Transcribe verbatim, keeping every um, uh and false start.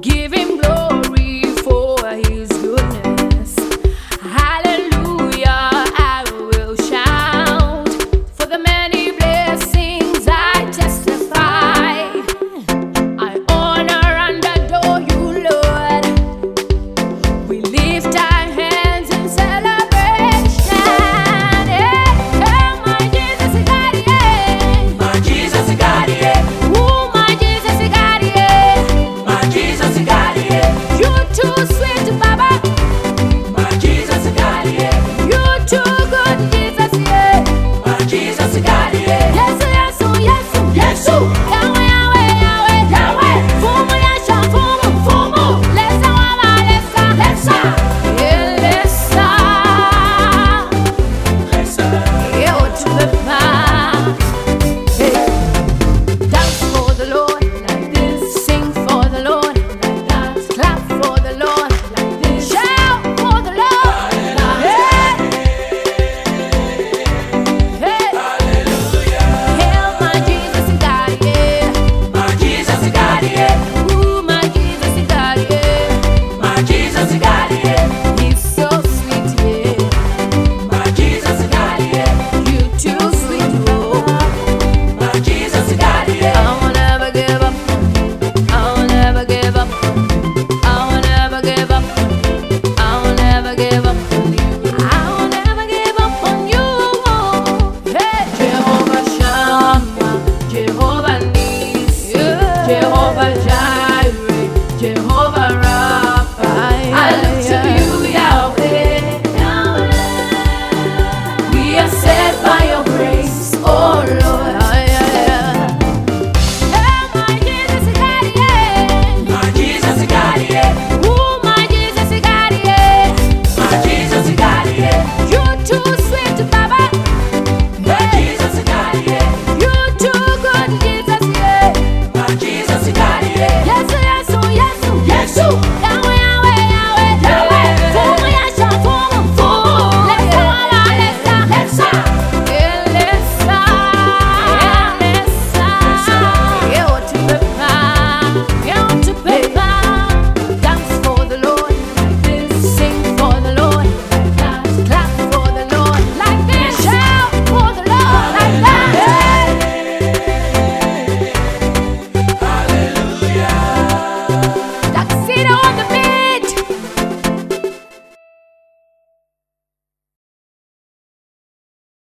Give him glory for his goodness. Hallelujah, I will shout for the many blessings I testify. I honor and adore you, Lord. We lift our hands in celebration. Hey, oh, my Jesus, you got it, yeah. My Jesus, you got it, yeah. Ooh, my Jesus, you got it, yeah. My Jesus, you got it, yeah. You too sweet, Baba. My Jesus, you got it, yeah. You too good, Jesus, yeah. My Jesus, you got it, yeah. Yes, yes, oh, yes, oh, Yes, oh. Yahweh, Yahweh, Yahweh, Yahweh. Fumu, Yasha, Fumu, Fumu. Lesa, Wama, Lesa, Lesa. Yeah, Lesa. Lesa. Yeah, oh, to the past. Hey. Dance for the Lord like this. Sing for the Lord like that. Clap for the Lord like this. Shout for the Lord. Hey. Hey. Hail my Jesus, you got it, yeah. My Jesus, you got it, yeah. Ooh, my Jesus, you got it, yeah. My Jesus, you got it, yeah. He's so sweet, yeah. My Jesus, you got it, yeah. You too sweet, oh. My Jesus, you got it, I yeah. will never give up. I will never give up. I will never give up. I will never give up on you. I will never give up on you. Hey, Jehovah Shammah, Jehovah Nissi, Jehovah Jireh, Jehovah Rapha.